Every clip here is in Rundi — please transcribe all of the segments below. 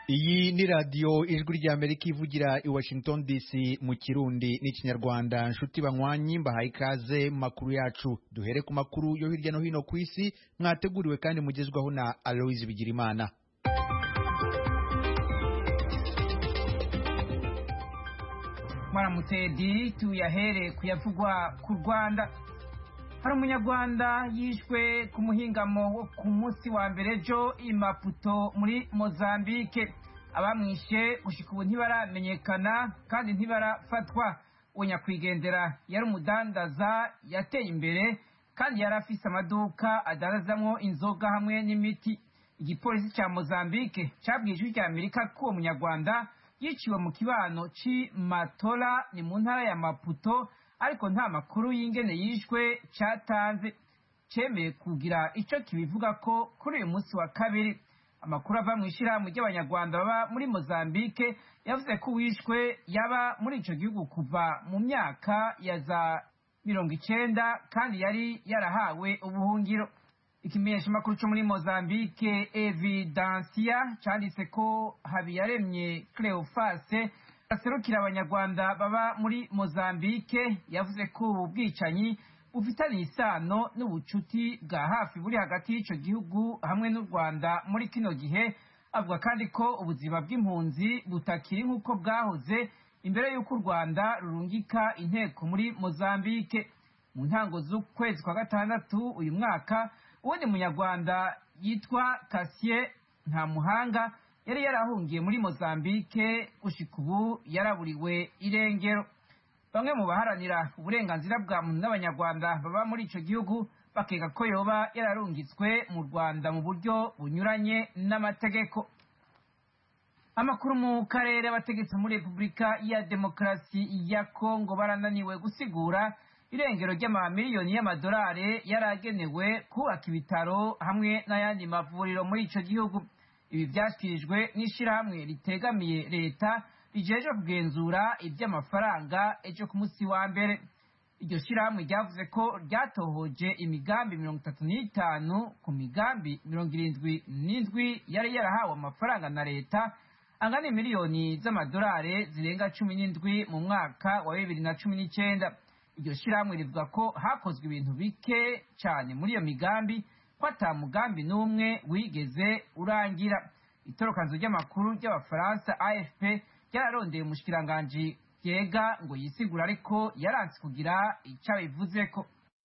Iyi ni radio ijwi ry'Amerika ivugira i Washington DC mu Kirundi n'Ikinyarwanda. Nshuti banywanyi mbahaye ikaze mu makuru yacu. Duhere ku makuru yo hirya no hino ku isi mwateguriwe kandi mugezwaho na Aloise Bigirimana. Maramutedi tuyahere kuyavugwa ku Rwanda. Hari umunyarwanda yishwe ku muhingamo wo ku munsi wa mbere ejo i Maputo muri Mozambique. Abamwishe gushika ubu ntibaramenyekana kandi ntibarafatwa. Uwo nyakwigendera yari umudandaza yateye imbere kandi yari afise amaduka adanazamwo inzoga hamwe n'imiti. Igipolisi ca Mozambique cabwiye ijwi rya Amerika ko uwo munyarwanda yiciwe mu kibano ci Matola ni mu ntara ya Maputo, ariko nta makuru y'ingene yishwe catanze. Cemeye kugira ico kibivuga ko kuri uyu munsi wa kabiri. Amakuru ava mw'ishirahamwe ry'abanyarwanda baba muri Mozambique yavuze ko uwishwe yaba muri ico gihugu kuva mu myaka ya za 90 kandi yari yarahawe ubuhungiro. Ikimenyeshamakuru co muri Mozambique Evidencia canditse ko Habiyaremye Cleophas aserukira abanyarwanda baba muri Mozambique yavuze ko ubu bwicanyi bufitanye isano n'ubucuti bwa hafi buri hagati y'ico gihugu hamwe n'u Rwanda muri kino gihe. Avuga kandi ko ubuzima bw'impunzi butakiri nk'uko bwahoze imbere y'uko u Rwanda rurungika inteko muri Mozambique. Mu ntango z'ukwezi kwa gatandatu uyu mwaka, uwundi munyarwanda yitwa Cassier Ntamuhanga yari yarahungiye muri Mozambique, gushika ubu yaraburiwe irengero. Bamwe mu baharanira uburenganzira bwa muntu n'abanyarwanda baba muri ico gihugu bakeka ko yoba yararungitswe mu Rwanda mu buryo bunyuranye n'amategeko. Amakuru mu karere, abategetsi muri Repubulika ya Demokarasi ya Kongo barananiwe gusigura irengero ry'amamiliyoni y'amadolari yaragenewe kubaka ibitaro hamwe n'ayandi mavuriro muri ico gihugu. Ibi vyashikirijwe n'ishirahamwe ritegamiye leta rijeje kugenzura ivy'amafaranga ejo ku munsi wa mbere. Iryo shirahamwe ryavuze ko ryatohoje imigambi 35 ku migambi 77 yari yarahawe amafaranga na leta angana miliyoni z'amadolari zirenga 17 mu mwaka wa 2019. Iryo shirahamwe rivuga ko hakozwe ibintu bike cyane muri iyo migambi, ko ata mugambi n'umwe wigeze urangira. Itorokanzo ry'amakuru ry'abafaransa AFP ryararondeye umushikiranganji Yega ngo yisigura, ariko yaranse kugira ico abivuzeko.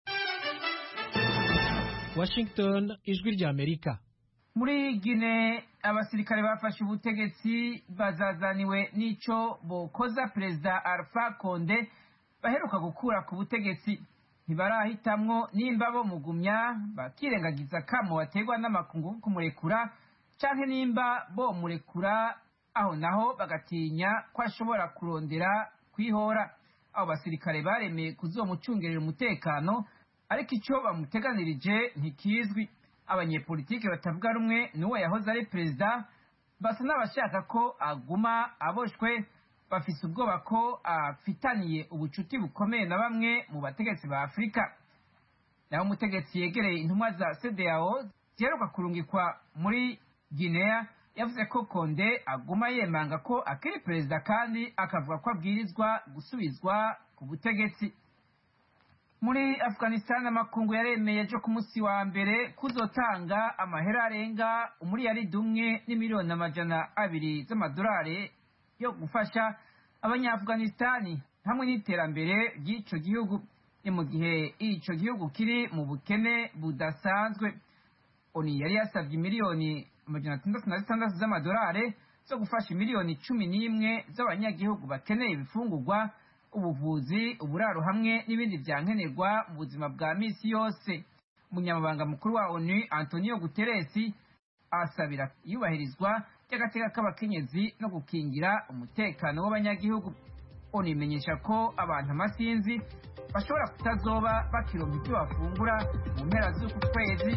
Washington, ijwi rya Amerika. Muri Guinea, abasirikare bafashe ubutegetsi bazazaniwe n'ico bokoza Perezida Alpha Conde baheruka gukura ku butegetsi. Ntibarahitamwo nimba bo mugumya bakirengagiza kamo bategwa n'amakungu kumurekura canke nimba bo murekura aho naho bagatinya ko ashobora kurondera kwihora. Abo basirikare baremeye kuzomucungerera umutekano, ariko ico bamuteganirije ntikizwi. Abanyepolitike batavuga rumwe n'uwo yahoze ari perezida basa n'abashaka ko aguma aboshwe, bafise ubwoba ko afitaniye ubucuti bukomeye na bamwe mu bategetsi ba Afrika. Naho umutegetsi yegereye intumwa za CEDEAO ziheruka kurungikwa muri Guinea yavuze ko Conde aguma yemanga ko akiri perezida kandi akavuga ko abwirizwa gusubizwa ku butegetsi. Muri Afghanistan, amakungu yaremeye ejo ku munsi wa mbere kuzotanga amahera arenga umuriyaridi umwe n'imiliyoni 200 z'amadolari yo gufasha abanya-Afghanistan hamwe n'iterambere ry'ico gihugu. Ni mu gihe ico gihugu kiri mu bukene budasanzwe. ONU yari yasavye miliyoni 666 z'amadolari zo gufasha miliyoni 11 z'abanyagihugu bakeneye ibifungurwa, ubuvuzi, uburaro hamwe n'ibindi vyankenerwa mu buzima bwa misi yose. Umunyamabanga mukuru wa ONU Antonio Guterres asabira iyubahirizwa ry'agateka k'abakenyezi no gukingira umutekano w'abanyagihugu. ONU imenyesha ko abantu amasinzi bashobora kutazoba bakironka ivyo bafungura mu mpera z'uku kwezi.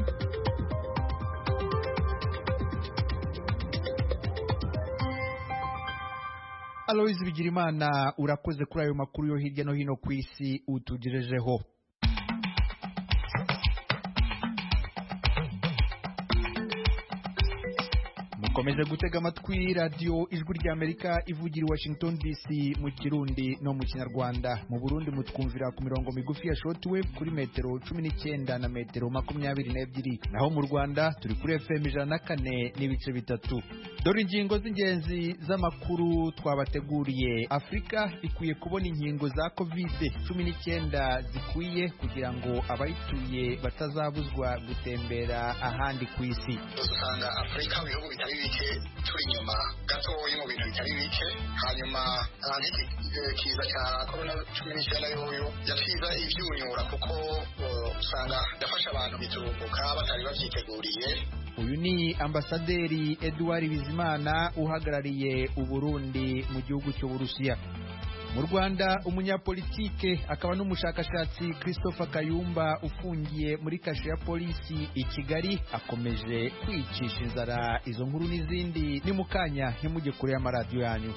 Aloise Bigirimana, urakoze kuri ayo makuru yo hirya no hino ku isi utugejejeho. mukomeje gutega amatwi radiyo ijwi ry'Amerika ivugira i Washington DC mu Kirundi no mu Kinyarwanda. Mu Burundi mutwumvira ku mirongo migufi ya shortwave kuri metero 19 na metero 22, naho mu Rwanda turi kuri FM 104 n'ibice bitatu. Dore ingingo z'ingenzi z'amakuru twabateguriye. Afurika ikwiye kubona inkingo za COVID-19 zikwiye kugira ngo abayituye batazabuzwa gutembera ahandi ku isi. Usanga Afurika mu bihugu bitari bike turi inyuma gatoya mu bintu bitari bike, hanyuma kiza cya COVID-19 yoyo yafiza ivyunyura kuko usanga yafasha abantu biturumbuka batari bavyiteguriye. Uyu ni ambasaderi Edouard Bizimana uhagarariye Uburundi mu gihugu cy'Uburusiya. Mu Rwanda umunyapolitike akaba n'umushakashatsi Christopher Kayumba ufungiye muri kasho ya polisi i Kigali akomeje kwicisha inzara. Izo nkuru n'izindi ni mukanya, ntimujye kure y'amaradiyo yanyu.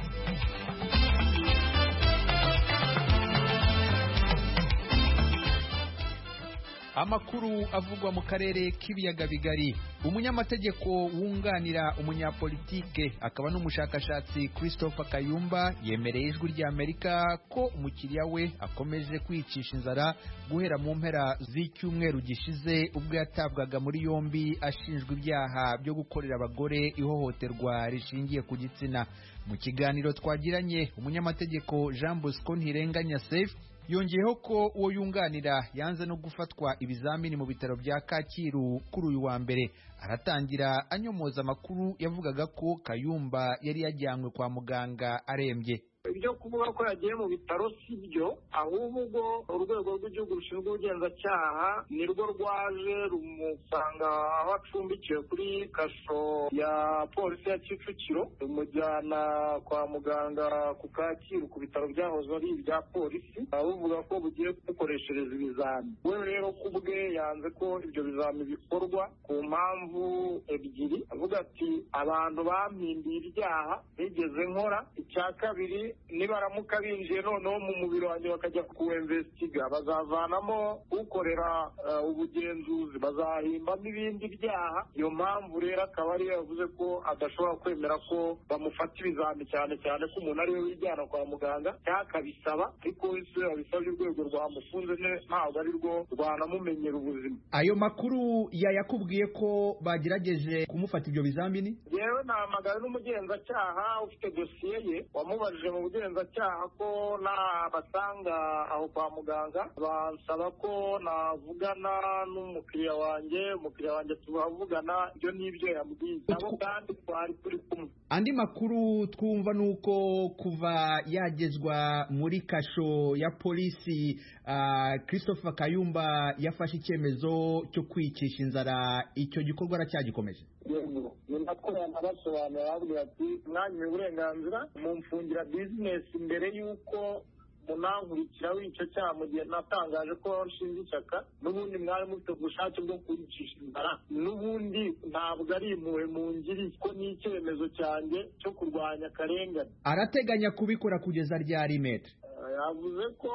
Amakuru avugwa mu karere k'ibiyaga bigari. Umunyamategeko wunganira umunyapolitike akaba n'umushakashatsi Christopher Kayumba yemereye ijwi ry'Amerika ko umukiriya we akomeje kwicisha inzara guhera mu mpera z'icyumweru gishize ubwo yatabwaga muri yombi ashinjwa ibyaha byo gukorera abagore ihohoterwa rishingiye ku gitsina. Mu kiganiro twagiranye, umunyamategeko Jean Bosco Ntirenganya Safe yongeyeho ko uwo yunganira yanze no gufatwa ibizamini mu bitaro bya Kacyiru kuri uyu wa mbere. Aratangira anyomoza amakuru yavugaga ko Kayumba yari yajyanywe kwa muganga arembye. Ibyo kuvuga ko yagiye mu bitaro si byo, ahubwo urwego rw'igihugu rushinzwe ubugenzacyaha nirwo rwaje rumusanga aho acumbikiwe kuri kasho ya polisi ya Kicukiro, rumujyana kwa muganga ku Kacyiru ku bitaro byahoze ari ibya polisi, bavuga ko bugiye kumukoreshereza ibizami. We rero kubwe yanze ko ibyo bizami bikorwa ku mpamvu ebyiri, avuga ati abantu bampindiye ibyaha bigeze nkora. Icya kabiri, nibaramuka binjiye noneho mu mubiri wanjye bakajya kuwemvestiga bazavanamo ukorera ubugenzuzi, bazahimbamo ibindi byaha. Iyo mpamvu rero akaba ari yavuze ko adashobora kwemera ko bamufata ibizami, cyane cyane ko umuntu ari we wijyana kwa muganga cyakabisaba, ariko wese abisabye urwego rwamufunze ntabwo ari rwo rwanamumenyera ubuzima. Ayo makuru yakubwiye ko bagerageje kumufata ibyo bizamini? Yewe nahamagaye n'umugenzacyaha ufite dosiye ye, wamubajije mu bugenzacyaha ko nabasanga aho kwa muganga bansaba ko navugana n'umukiriya wanjye tubavugana. Ibyo n'ibyo yambwiye nabo kandi twari turi kumwe. Andi makuru twumva nuko kuva yagezwa muri kasho ya polisi Christopher Kayumba yafashe icyemezo cyo kwicisha inzara. Icyo gikorwa aracyagikomeje? Yego, ninakorana nabasobanura babwira ati mwanya uburenganzira mumfungira business mbere yuko munankurikira w'icyo cyaha mu gihe natangaje ko nshinze ishyaka. N'ubundi mwari mufite ubushake bwo kwicisha inzara, n'ubundi ntabwo ari impuhwe mungiri ko ni icyemezo cyanjye cyo kurwanya akarengane. Arateganya kubikora kugeza ryari metre? Yavuze ko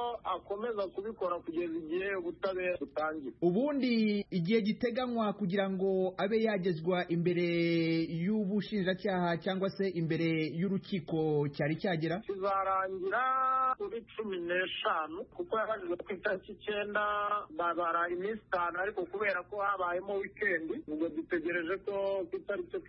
akomeza kubikora kugeza igihe ubutabera butangira. Ubundi igihe giteganywa kugira ngo abe yagezwa imbere y'ubushinjacyaha cyangwa se imbere y'urukiko cyari cyagera? Kizarangira kuri 15 kuko yabajijwe ku itariki 9, babara iminsi 5, ariko kubera ko habayemo weekend ubwo dutegereje ko ku itariki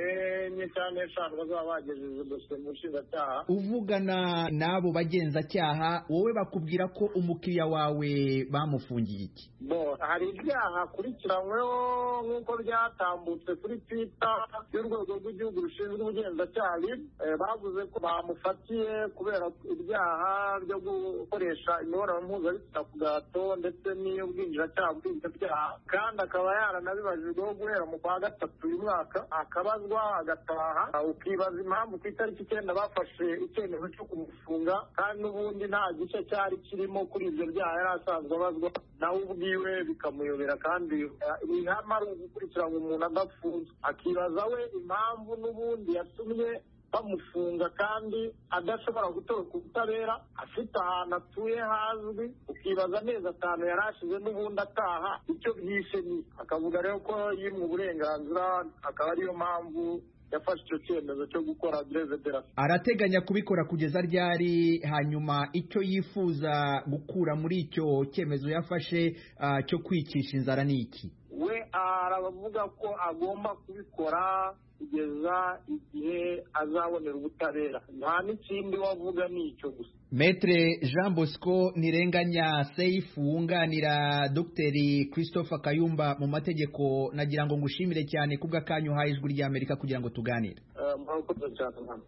14 cyangwa 15 bazaba bagejeje dosiye mu bushinjacyaha. Uvugana n'abo bagenzacyaha, wowe bakubwira ko umukiriya wawe bamufungiye iki? Hari ibyaha akurikiranyweho nk'uko byatambutse kuri Twitter y'urwego rw'igihugu rushinzwe ubugenzacyaha. Bavuze ko bamufatiye kubera ibyaha byo gukoresha imibonano mpuzabitsina ku gahato ndetse n'iy'ubwinjiracyaha bw'ibyo byaha, kandi akaba yaranabibajijweho guhera mu kwa gatatu uyu mwaka, akabazwa agataha. Ukibaza impamvu ku itariki 9 bafashe icyemezo cyo kumufunga kandi n'ubundi nta gice cyari kirimo kuri ibyo byaha yari asanzwe abazwa, nawe ubwiwe bikamuyobera. kandi ihama ari ugukurikirana umuntu adafunzwe, akibaza we impamvu n'ubundi yatumye bamufunga kandi adashobora gutoroka ubutabera, afite ahantu atuye hazwi, ukibaza amezi 5 yari ashize n'ubundi ataha, icyo byishe ni akavuga rero ko yimwe uburenganzira, akaba ariyo mpamvu yafashe icyo cyemezo cyo gukora greve de la faim. Arateganya kubikora kugeza ryari? Hanyuma icyo yifuza gukura muri icyo cyemezo yafashe cyo kwicisha inzara ni iki? We aravuga ko agomba kubikora kugeza igihe azabonera ubutabera, nta n'ikindi wavuga ni icyo gusa. Maître Jean Bosco Ntirenganya Seif wunganira Dr Christopher Kayumba mu mategeko, nagira ngo ngushimire cyane kubw'akanyu uhaye Ijwi ry'Amerika kugira ngo tuganire. Murakoze cyane.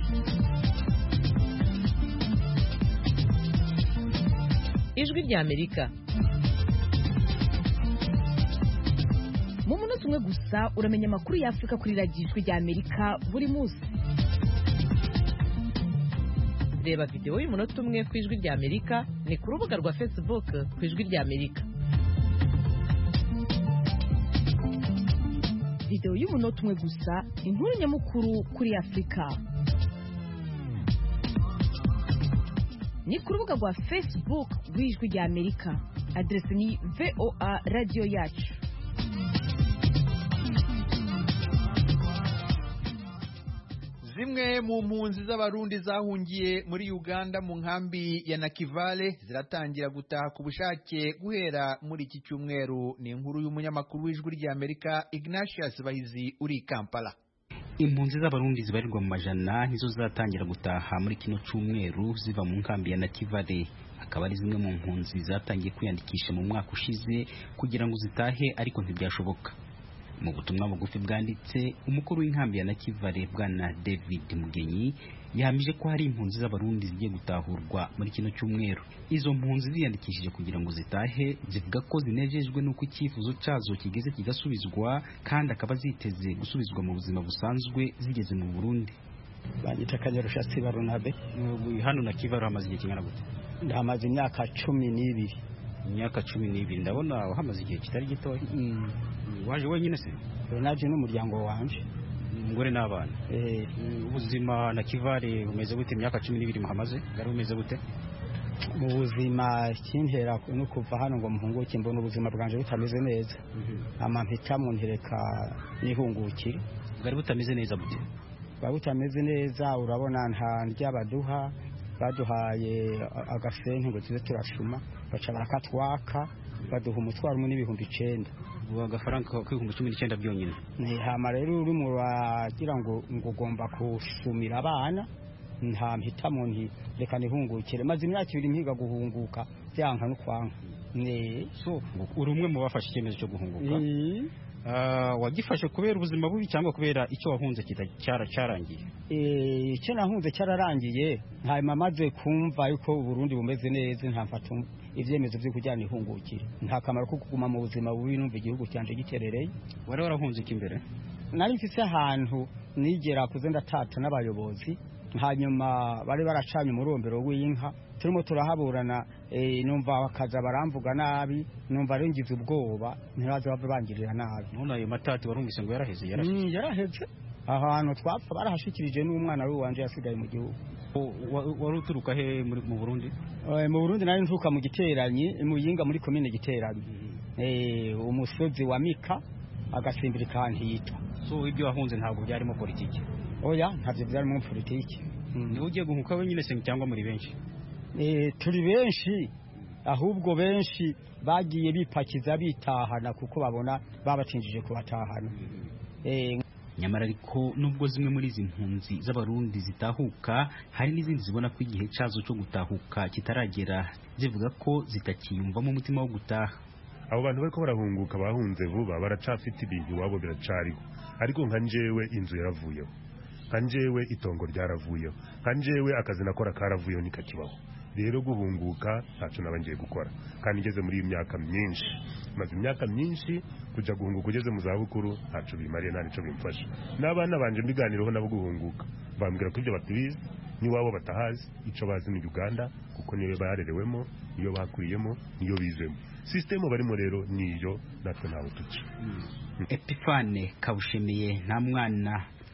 Ijwi ry'Amerika mu munota umwe gusa uramenya amakuru y'Afurika kuri radiyo Ijwi ry'Amerika buri munsi. Reba video y'umunota umwe ku Ijwi ry'Amerika ni ku rubuga rwa Facebook ku Ijwi ry'Amerika. Video y'umunota umwe gusa, inkuru nyamukuru kuri Afurika. Ni ku rubuga rwa Facebook rw'Ijwi ry'Amerika. Adresi ni VOA Radio Yacu. Zimwe mu mpunzi z'abarundi zahungiye muri Uganda mu nkambi ya Nakivale ziratangira gutaha ku bushake guhera muri iki cyumweru. Ni inkuru y'umunyamakuru w'Ijwi ry'Amerika Ignatius Bahizi uri Kampala. Impunzi z'abarundi zibarirwa mu majana nizo zatangira gutaha muri kino cyumweru ziva mu nkambi ya Nakivale. Akaba ari zimwe mu mpunzi zatangiye kwiyandikisha mu mwaka ushize kugira ngo zitahe, ariko ntibyashoboka. Mu butumwa bugufi bwanditse, umukuru w'inkambi ya Nakivale Bwana David Mugenyi yahamije ko hari impunzi z'abarundi zigiye gutahurwa muri kino cyumweru. Izo mpunzi ziyandikishije kugira ngo zitahe zivuga ko zinejejwe n'uko icyifuzo cyazo kigeze kigasubizwa, kandi akaba ziteze gusubizwa mu buzima busanzwe zigeze mu Burundi. Banyita Kanyarushatsi Barunabe. Hano Nakivale hamaze igihe kingana gute? Ndamaze imyaka 12. Imyaka 12. Ndabona hamaze igihe kitari gitoya. Waje wenyine se? Naje n'umuryango wanje, umugore n'abana. Ubuzima Nakivale bumeze gute? Imyaka 12 muhamaze, bari bumeze gute? Mu buzima kintera no kuva hano ngo muhunguke, mbona ubuzima bwanje butameze neza. Mpitamo ntereka nihungukire. Bwari butameze neza gute? Bwari butameze neza, urabona nta ndyabaduha, baduhaye agasente ngo tuze turashuma, baca barakatwaka, baduha umutwaro umwe n'ibihumbi 9. Agafaranga k'ibihumbi 19 byonyine. Hama rero uri mu bagira ngo ugomba kushumira abana, nta mpitamo nti reka nihungukire. Maze imyaka 2 mpiga guhunguka byanka no kwanka. So uri umwe mu bafashe icyemezo cyo guhunguka? Wagifashe kubera ubuzima bubi cyangwa kubera icyo wahunze cyarangiye? Icyo nahunze cyararangiye, hanyuma maze kumva yuko Burundi bumeze neza, nta mfata ivyemezo byo kujyana ihungukire. Nta kamaro ko kuguma mu buzima bubi numva igihugu cyanje giterereye. Wari warahunze iki mbere? Nari mfise ahantu nigera kuze ndatata n'abayobozi, hanyuma bari baracanye umurombero w'inka, turimo turahaburana, numva bakaza baramvuga nabi, numva rengize ubwoba, ntibaze bave bangirira nabi. None ayo matati warumvise ngo yaraheze? Yaraheze. Ahantu twapfa barahashikirije n'umwana wanje yasigaye mu gihugu. Wari uturuka he mu Burundi? Mu Burundi nari nturuka mu Giteranyi, Muyinga muri commune Giteranyi. Umusozi wa Mika agasimbira kantitwa. So ibyo wahunze ntabwo byarimo politiki? Oya, ntavyo byarimo politiki. Ni ugiye guhuka wenyine se cyangwa muri benshi? Turi benshi, ahubwo benshi bagiye bipakiza bitahana kuko babona babacinjije kubatahana. Nyamara ariko nubwo zimwe muri izi mpunzi z'abarundi zitahuka, hari n'izindi zibona ko igihe cyazo cyo gutahuka kitaragera, zivuga ko zitakiyumvamo umutima wo gutaha. Abo bantu bariko barahunguka bahunze vuba, baracafite ibintu iwabo biracariho, ariko nka njewe inzu yaravuyeho, nka njewe itongo ryaravuyeho, nka njewe akazi nakora karavuyeho nikakibaho. Rero guhunguka ntacyo nabangiye gukora, kandi ngeze muri imyaka myinshi, maze imyaka myinshi kujya guhunguka ugeze mu zabukuru ntacyo bimariye, nta nicyo bimfasha. N'abana banje mbiganireho nabo guhunguka, bambwira ko ibyo batubizi n'iwabo batahazi, icyo bazi ni Uganda kuko niyo barerewemo, niyo bakuriyemo, niyo bizemo. System barimo rero niyo natwe ntaho tuci. Epifane Kabushemiye nta mwana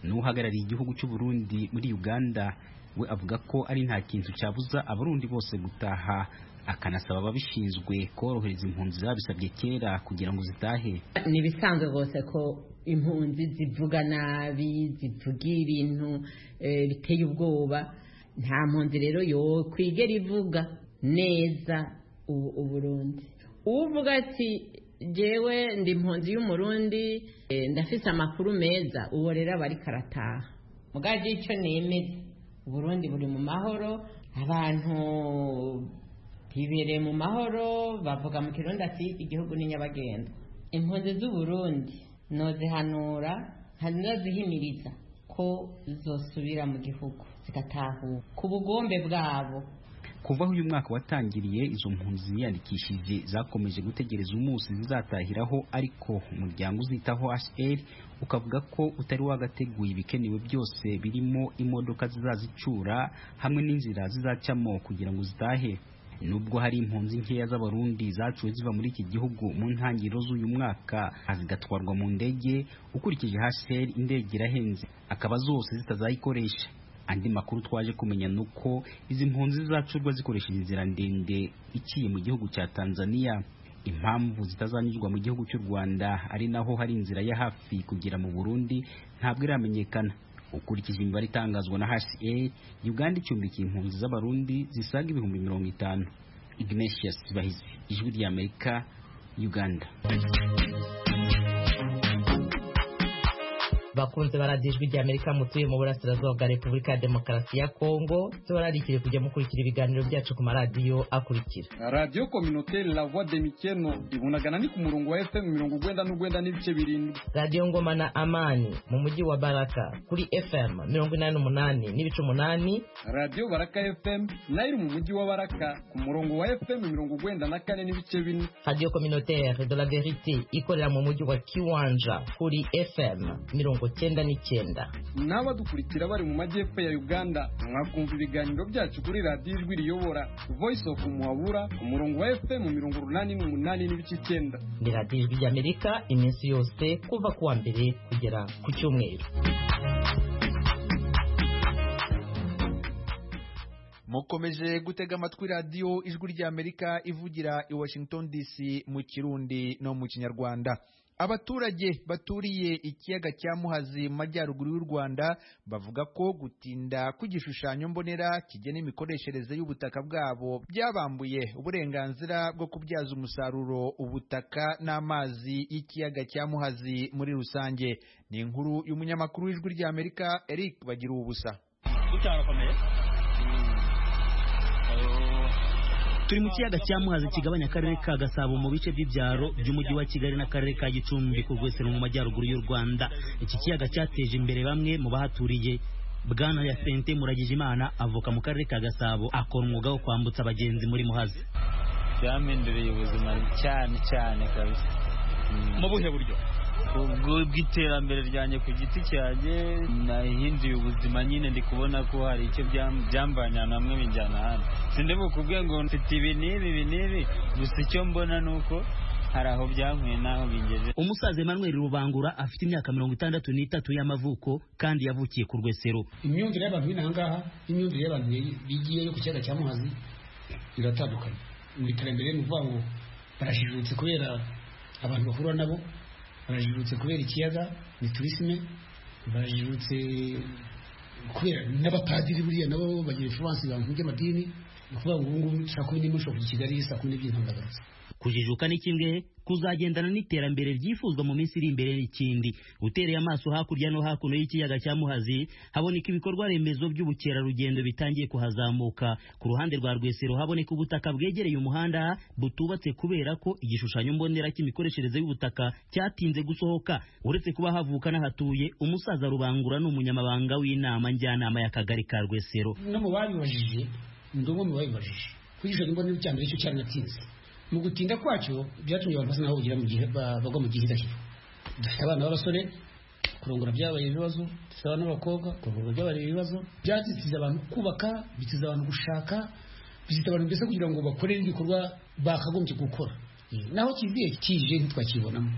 n'uhagarariye igihugu cy'u Burundi muri Uganda we avuga ko ari nta kintu cyabuza abarundi bose gutaha, akanasaba ababishinzwe korohereza impunzi zabisabye kera kugira ngo zitahe. Ni bisanzwe rwose ko impunzi zivuga nabi, zivuga ibintu biteye ubwoba. Nta mpunzi rero yo kwigera ivuga neza Uburundi. Uvuga ati jewe ndi impunzi y'Umurundi, ndafise amakuru meza, uwo rero aba ariko arataha. Mugaje icyo nemeza, Uburundi buri mu mahoro, abantu bibereye mu mahoro, bavuga mu Kirundi ati igihugu ni nyabagendwa. Impunzi z'Uburundi nozihanura, nkanazihimiriza ko zosubira mu gihugu zigatahuka ku bugombe bwabo. Kuva uyu mwaka watangiriye, izo mpunzi ziyandikishije zakomeje gutegereza umunsi zizatahiraho, ariko umuryango uzitaho HCR ukavuga ko utari wagateguye ibikenewe byose, birimo imodoka zizazicura hamwe n'inzira zizacamo kugira ngo zitahe. Nubwo hari impunzi nkeya z'abarundi zacuwe ziva muri iki gihugu mu ntangiriro z'uyu mwaka zigatwarwa mu ndege, ukurikije HCR indege irahenze akaba zose zitazayikoresha. Andi makuru twaje kumenya nuko izi mpunzi zizacurwa zikoresheje inzira ndende iciye mu gihugu cya Tanzania. Impamvu zitazanyurwa mu gihugu cy'u Rwanda ari naho hari inzira ya hafi kugera mu Burundi ntabwo iramenyekana. Ukurikije imibare itangazwa na HCR, Uganda icumbikiye impunzi z'abarundi zisaga 50,000. Ignatius Bahizi, Ijwi ry'Amerika, Uganda. Bakunze baradijwi rya Amerika mutuye mu burasirazuba bwa Repubulika ya Demokarasi ya Kongo, tubararikire kujya mukurikira ibiganiro byacu ku maradiyo akurikira: Radio Communautaire La Voix de Mikeno ibunagana ni ku murongo wa FM 99 n'ibice birindwi. Radio Ngoma na Amani mu mujyi wa Baraka kuri FM 88 n'ibice 8. Radio Baraka FM nayo mu mujyi wa Baraka ku murongo wa FM 94 n'ibice 4. Radio Communautaire de la Vérité ikorera mu mujyi wa Kiwanja kuri FM 99. N'abadukurikira bari mu majyepfo ya Uganda mwakumva ibiganiro byacu kuri Radio Ijwi Riyobora Voice of Muhabura ku murongo wa FM 88 n'ibice 9. Ni Radio Ijwi ry'Amerika iminsi yose kuva kuwa mbere kugera ku cyumweru. Mukomeje gutega amatwi radio Ijwi ry'Amerika ivugira i Washington DC mu Kirundi no mu Kinyarwanda. Abaturage baturiye ikiyaga cya Muhazi mu majyaruguru y'u Rwanda bavuga ko gutinda kw'igishushanyo mbonera kigena imikoreshereze y'ubutaka bwabo byabambuye uburenganzira bwo kubyaza umusaruro ubutaka n'amazi y'ikiyaga cya Muhazi muri rusange. Ni inkuru y'umunyamakuru w'Ijwi ry'Amerika Eric Bagira ubusa. Turi mu kiyaga cya Muhazi kigabanya akarere ka Gasabo mu bice by'ibyaro by'umujyi wa Kigali n'akarere ka Gicumbi ku Rwesero mu majyaruguru y'u Rwanda. Iki kiyaga cyateje imbere bamwe mu bahaturiye. Bwana Yasente Muragijimana avuka mu karere ka Gasabo, akora umwuga wo kwambutsa abagenzi muri Muhazi. Byaminduriye ubuzima cyane kabisa. Mu buhe buryo? Ubwo bw'iterambere ryanjye ku giti cyanjye nahinduye ubuzima, nyine ndi kubona ko hari icyo byambanya namwe binjyana hano. Sinde bukubwe ngo mfite ibi n'ibi, gusa icyo mbona nuko hari aho byankuye naho bingeje. Umusaza Emmanuel Rubangura afite imyaka 63 y'amavuko kandi yavukiye ku Rwesero. Imyumvire y'abantu b'inangaha imyumvire y'abantu bigiye ku kiyaga cya Muhazi iratandukanye. Mu iterambere n'uvuga ngo barashijutse kubera abantu bahura nabo, barajirutse kubera ikiyaga ni tourisme, barajirutse kubera n'abapadiri buriya nabo bagira influence abantu by'amadini, kuvuga ngo ubu nshaka kumenya imusho ku Kigali isa kune by'intambara. Kujijuka ni kimwe, kuzagendana n'iterambere ryifuzwa mu minsi iri imbere n'ikindi. Utereye amaso hakurya no hakuno y'ikiyaga cya Muhazi haboneka ibikorwa remezo by'ubukerarugendo bitangiye kuhazamuka. Ku ruhande rwa Rwesero haboneka ubutaka bwegereye umuhanda butubatse kubera ko igishushanyo mbonera cy'imikoreshereze y'ubutaka cyatinze gusohoka. Uretse kuba havuka n'ahatuye, umusaza Rubangura n'umunyamabanga w'inama njyanama y'akagari ka Rwesero. No mu babibajije ndumwe mu babibajije kugishanya mbonera cyambere cyo cyane natinze. Mu gutinda kwacyo byatumye abantu basa naho ugira mu gihe bagwa mu gihe idashira. Dufite abana b'abasore kurongora byabaye ibibazo, dufite abana b'abakobwa kurongora byabaye ibibazo, byatiza abantu kubaka, bitiza abantu gushaka, bizita abantu mbese kugira ngo bakore ibikorwa bakagombye gukora. Naho kiziye kije ntitwakibonamo.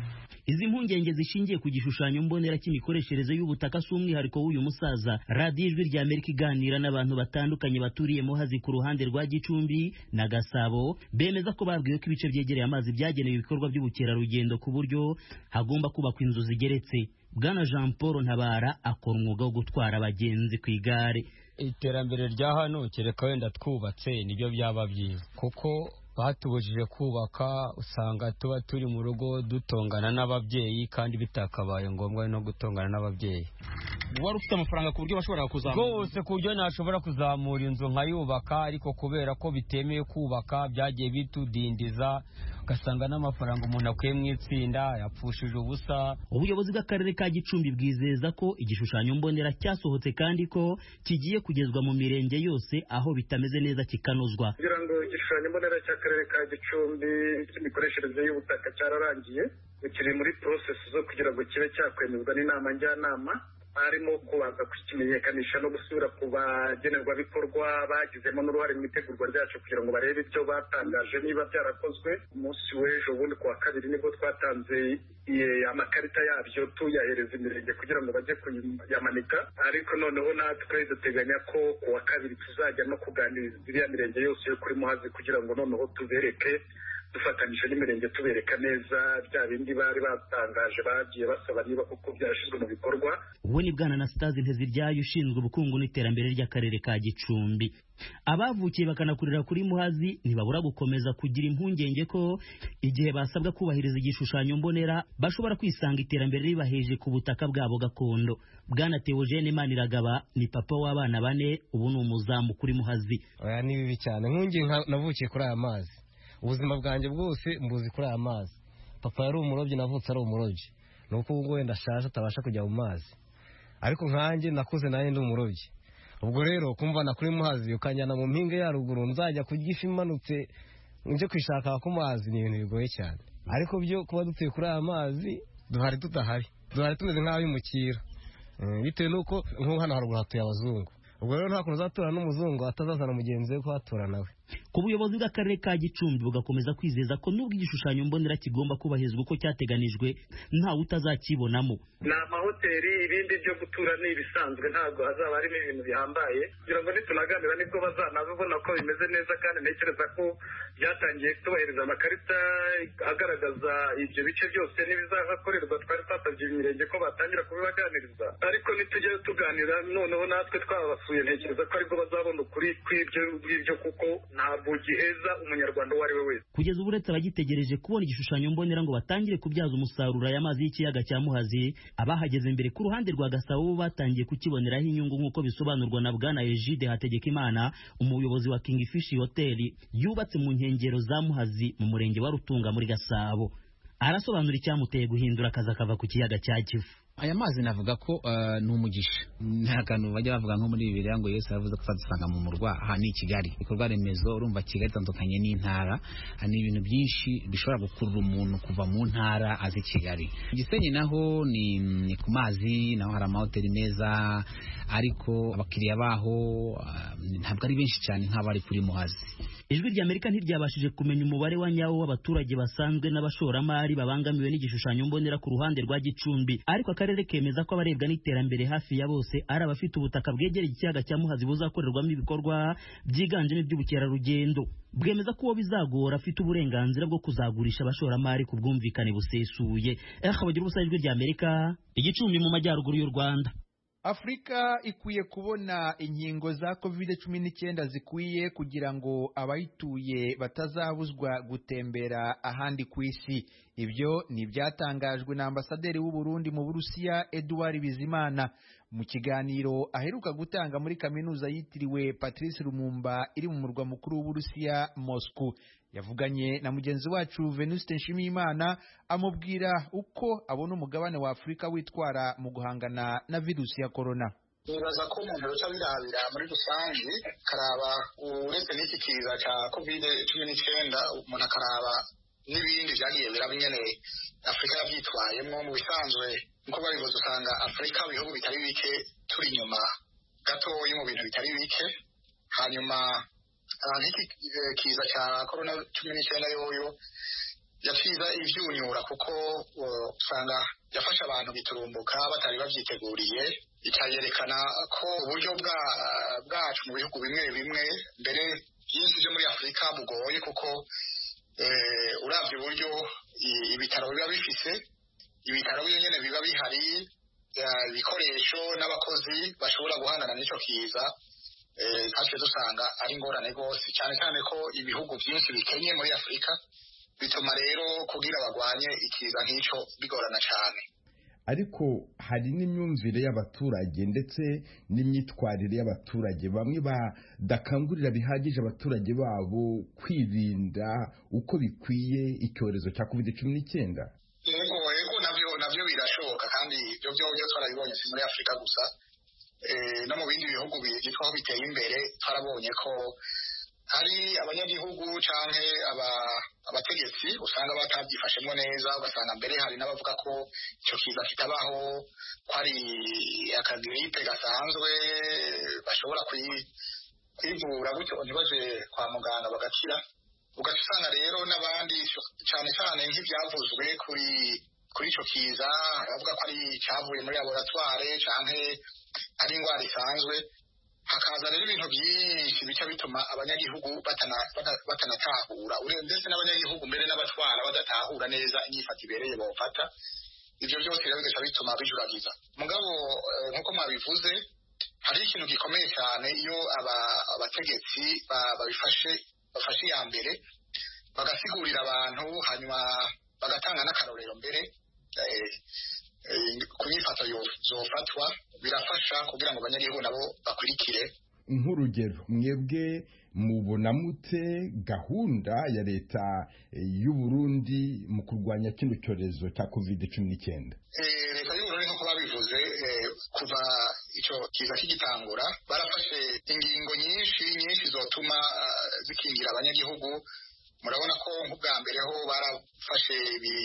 Izi mpungenge zishingiye ku gishushanyo mbonera cy'imikoreshereze y'ubutaka s'umwihariko w'uyu musaza. Radio Ijwi rya Amerika iganira n'abantu batandukanye baturiye Muhazi ku ruhande rwa Gicumbi na Gasabo, bemeza ko babwiwe ko ibice byegereye amazi byagenewe ibikorwa by'ubukerarugendo ku buryo hagomba kubakwa inzu zigeretse. Bwana Jean Paul Ntabara akora umwuga wo gutwara abagenzi ku igare. Iterambere rya hano kereka wenda twubatse nibyo byaba byiza, kuko batubujije kubaka, usanga tuba turi mu rugo dutongana n'ababyeyi kandi bitakabaye ngombwa no gutongana n'ababyeyi. Wari ufite amafaranga ku buryo bashobora kuzamura rwose, ku buryo nashobora kuzamura inzu nkayubaka, ariko kubera ko bitemewe kubaka byagiye bitudindiza, ugasanga n'amafaranga umuntu akuye mu itsinda yapfushije ubusa. Ubuyobozi bw'akarere ka Gicumbi bwizeza ko igishushanyo mbonera cyasohotse kandi ko kigiye kugezwa mu mirenge yose aho bitameze neza kikanozwa. Kugira ngo igishushanyo mbonera cy'akarere ka Gicumbi cy'imikoreshereze y'ubutaka cyararangiye, kiri muri process zo kugira ngo kibe cyakwemezwa n'inama njyanama, harimo kubanza kukimenyekanisha no gusubira ku bagenerwabikorwa bagizemo n'uruhare mu itegurwa ryacu kugira ngo barebe ibyo batangaje niba byarakozwe. Umunsi w'ejo bundi ku wa kabiri nibwo twatanze amakarita yabyo tuyahereza imirenge kugira ngo bajye kuyamanika, ariko noneho natwe duteganya ko ku wa kabiri tuzajya no kuganiriza iriya mirenge yose yo kuri Muhazi kugira ngo noneho tubereke, dufatanyije n'imirenge tubereka neza bya bindi bari batangaje bagiye basaba niba kuko byashyizwe mu bikorwa. Uwo ni Bwana Anastase Nteziryayo ushinzwe ubukungu n'iterambere ry'akarere ka Gicumbi. Abavukiye bakanakurira kuri Muhazi ntibabura gukomeza kugira impungenge ko igihe basabwa kubahiriza igishushanyo mbonera bashobora kwisanga iterambere ribaheje ku butaka bwabo gakondo. Bwana Theogene Maniragaba ni papa w'abana 4, ubu ni umuzamu kuri Muhazi. Oya, ni bibi cyane, nkungi navukiye kuri aya mazi, ubuzima bwanjye bwose mbuzi kuri aya mazi. Papa yari umurobyi, navutse ari umurobyi, nuko ubwo wenda ashaje atabasha kujya mu mazi, ariko nkanjye nakuze nanjye ndi umurobyi. Ubwo rero kumva kuri Muhazi ukanyana mu mpinga ya ruguru nzajya kurya ifi imanutse nje kwishaka ku mazi ni ibintu bigoye cyane, ariko byo kuba dutuye kuri aya mazi duhari tutahari, duhari tumeze nk'abimukira, bitewe nuko nk'ubu hano haruguru hatuye abazungu. Ubwo rero nta kuntu uzatura n'umuzungu atazazana mugenzi we kuhatura nawe. Ku buyobozi bw'akarere ka Gicumbi bugakomeza kwizeza ko nubwo igishushanyo mbonera kigomba kubahirizwa uko cyateganijwe ntawe utazakibonamo. Ni amahoteli, ibindi byo gutura ni ibisanzwe, ntabwo hazaba harimo ibintu bihambaye, kugira ngo nitunaganira nibwo bazanabibona ko bimeze neza, kandi ntekereza ko byatangiye tubahiriza amakarita agaragaza ibyo bice byose n'ibizahakorerwa. Twari twatabye imirenge ko batangira kubibaganiriza, ariko nitujya tuganira noneho natwe twabasuye, ntekereza ko aribwo bazabona ukuri kw'ibyo kuko ntabwo giheza umunyarwanda uwo ari we wese. Kugeza ubu uretse abagitegereje kubona igishushanyo mbonera ngo batangire kubyaza umusaruro aya mazi y'ikiyaga cya Muhazi, abahageze mbere ku ruhande rwa Gasabo bo batangiye kukiboneraho inyungu nk'uko bisobanurwa na Bwana Egide Hategekimana, umuyobozi wa Kingfish Hotel yubatse mu nkengero za Muhazi mu murenge wa Rutunga muri Gasabo. Arasobanura icyamuteye guhindura akazi akava ku kiyaga cya Kivu. Aya mazi navuga ko ni umugisha, nta kantu bajya bavuga nko muri Bibiliya ngo Yesu yavuze ko azadusanga mu murwa. Aha ni Kigali, ibikorwa remezo, urumva Kigali itandukanye n'intara, ni ibintu byinshi bishobora gukurura umuntu kuva mu ntara azi Kigali. Gisenyi naho ni ku mazi, naho hari amahoteli meza, ariko abakiriya baho ntabwo ari benshi cyane nk'abari kuri Muhazi. Ijwi rya Amerika ntiryabashije kumenya umubare wa nyawo w'abaturage basanzwe n'abashoramari babangamiwe n'igishushanyo mbonera ku ruhande rwa Gicumbi, ariko akarere kemeza ko abarebwa n'iterambere hafi ya bose ari abafite ubutaka bwegereye ikiyaga cya Muhazi buzakorerwamo ibikorwa byiganjemo iby'ubukerarugendo. Bwemeza ko uwo bizagora afite uburenganzira bwo kuzagurisha abashoramari ku bwumvikane busesuye. Bagira ubusa. Ijwi rya Amerika, Igicumbi mu majyaruguru y'u Rwanda. Afrika ikwiye kubona inkingo za COVID-19 zikwiye kugira ngo abayituye batazabuzwa gutembera ahandi ku isi. Ibyo ni byatangajwe na ambasaderi w'u Burundi mu Burusiya Edouard Bizimana mu kiganiro aheruka gutanga muri kaminuza yitiriwe Patrice Lumumba iri mu murwa mukuru w'Uburusiya Moscow. Yavuganye na mugenzi wacu Venuste Nshimiyimana amubwira uko abona umugabane wa Afrika witwara mu guhangana na virusi ya corona. Nibaza ko umuntu ruca birabira muri rusange karaba uretse n'iki kiza cya COVID-19 umuntu akaraba n'ibindi byagiye biraba nyene Afrika yabyitwayemo. Mu bisanzwe nko babivuze usanga Afrika ibihugu bitari bike turi inyuma gatoya mu bintu bitari bike. Hanyuma nk'iki kiza cya corona 19 yoyo yaciza ivyunyura kuko usanga yafasha abantu biturumbuka batari bavyiteguriye, ikayerekana ko uburyo bwacu mu bihugu bimwe bimwe mbere byinshi byo muri Afurika bugoye kuko uravye uburyo ibitaro biba bifise, ibitaro nyene biba bihari, ibikoresho n'abakozi bashobora guhangana n'ico kiza, twaciye dusanga ari ingorane rwose, cyane cyane ko ibihugu byinshi bikenye muri Afurika, bituma rero kugira bagwanye ikiza nk'ico bigorana cyane. Ariko hari n'imyumvire y'abaturage ndetse n'imyitwarire y'abaturage, bamwe badakangurira bihagije abaturage babo kwirinda uko bikwiye icyorezo cya COVID-19. Yego navyo birashoboka, kandi ibyo byo twarabibonye si muri Afurika gusa, no mu bindi bihugu byitwaho biteye imbere twarabonye ko hari abanyagihugu canke abategetsi usanga batabyifashemo neza, ugasanga mbere hari n'abavuga ko icyo kiza kitabaho, ko ari akagiripe gasanzwe bashobora kwivura gutyo ntibaje kwa muganga bagakira. Ugaca usanga rero n'abandi cyane cyane nk'ibyavuzwe kuri ico kiza bavuga ko ari cyavuye muri laboratoire canke ari indwara isanzwe, hakaza rero ibintu byinshi bica bituma abanyagihugu batanatahura, ndetse n'abanyagihugu mbere n'abatwara badatahura neza inyifato ibereye bofata. Ivyo byose rero bigaca bituma bijuragiza. Mugabo nk'uko mwabivuze, hari ikintu gikomeye cyane iyo abategetsi bafashe iya mbere bagasigurira abantu, hanyuma bagatanga n'akarorero mbere ku nyifato zofatwa, birafasha kugira ngo abanyagihugu nabo bakurikire. Nk'urugero, mwebwe mubona mute gahunda ya leta y'u Burundi mu kurwanya kino cyorezo cya COVID-19? Leta y'u Burundi nk'uko babivuze, kuva icyo kiza kigitangura barafashe ingingo nyinshi zotuma zikingira abanyagihugu. Murabona ko nk'ubwa mbere ho barafashe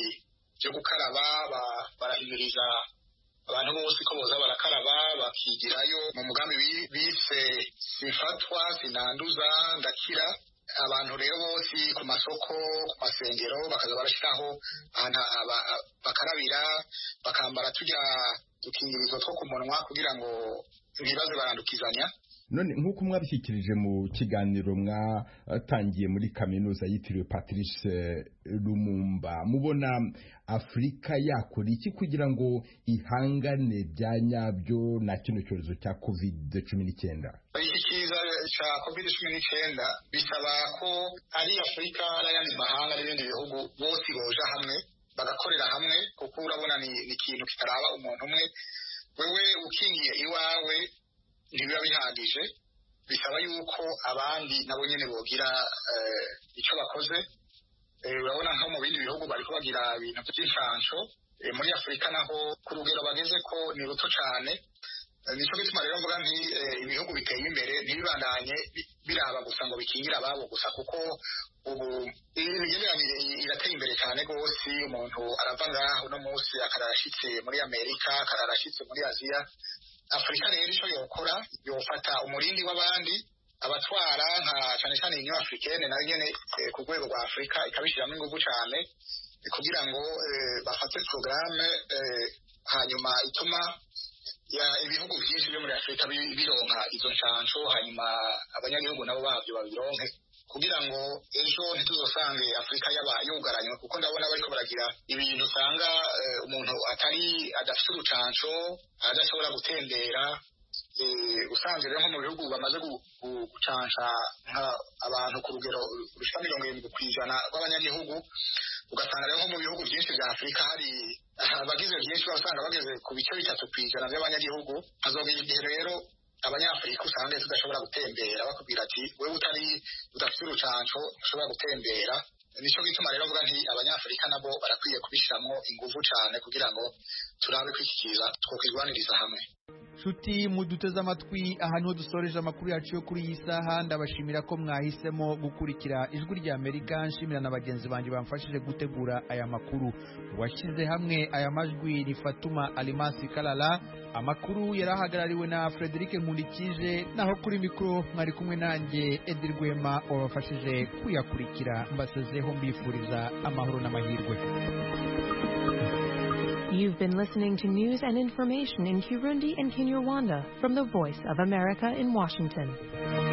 byo gukaraba, barahimiriza abantu bose ko boza barakaraba bakigirayo mu mugambi bise sifatwa sinanduza ndakira. Abantu rero bose ku masoko, ku masengero bakaza barashiraho ahantu bakarabira, bakambara tujya dukingirizo two ku munwa kugira ngo ntibaze barandukizanya. None nk'uko mwabishyikirije mu kiganiro mwatangiye muri kaminuza yitiriwe Patrice Lumumba, mubona Afurika yakora iki kugira ngo ihangane bya nyabyo na kino cyorezo cya COVID-19? Iki kiza cya COVID-19 bisaba ko ari Afurika n'ayandi mahanga n'ibindi bihugu bose boja hamwe bagakorera hamwe, kuko urabona ni ikintu kitaraba umuntu umwe. Wewe ukingiye iwawe ntibiba bihagije, bisaba yuko abandi nabo nyene bogira icyo bakoze. Urabona nko mu bindi bihugu bariko bagira ibintu by'incansho, muri Afurika naho ku rugero bageze ko ni ruto cyane. Nico gituma rero mvuga nti ibihugu biteye imbere ntibibandanye biraba gusa ngo bikingira ababo gusa, kuko ubu imigenderanire irateye imbere cyane rwose. Umuntu arava ngaho uno munsi akararashitse muri Amerika, akararashitse muri Aziya. Afurika rero icyo yokora, yofata umurindi w'abandi, abatwara nka cyane cyane Union Africaine nayo nyene ku rwego rwa Afurika ikabishyiramo ingufu cyane kugira ngo bafate programme hanyuma ituma ibihugu byinshi byo muri Afurika bironka izo nshansho, hanyuma abanyagihugu nabo babyo babironke, kugira ngo ejo ntituzosange Afurika yugaranywe. Kuko ndabona bariko baragira ibintu usanga umuntu adafite urucansho adashobora gutembera. Usanze rero nko mu bihugu bamaze gucansha abantu ku rugero rushika 70% rw'abanyagihugu, ugasanga rero nko mu bihugu byinshi bya Afurika hari abagize byinshi, basanga bageze ku bice 3% by'abanyagihugu. Hazogera igihe rero abanyafurika usanga tudashobora gutembera, bakubwira ati wewe udafite urucanco ushobora gutembera. Nico gituma rero mvuga nti abanyafurika nabo barakwiye kubishyiramo ingufu cyane kugira ngo turabe ko iki kiza twokwirwaniriza hamwe. Shuti muduteze amatwi aha niho dusoreje amakuru yacu yo kuri iyi saha. Ndabashimira ko mwahisemo gukurikira Ijwi rya Amerika. Nshimira na bagenzi banjye bamfashije gutegura aya makuru. Washyize hamwe aya majwi ni Fatuma Alimasi Kalala. Amakuru yarahagarariwe na Frederic Nkundikije, naho kuri mikro mwari kumwe nanjye Edi Rwema wabafashije kuyakurikira. Mbasezeho mbifuriza amahoro n'amahirwe. You've been listening to news and information in Kirundi and Kinyarwanda from the Voice of America in Washington.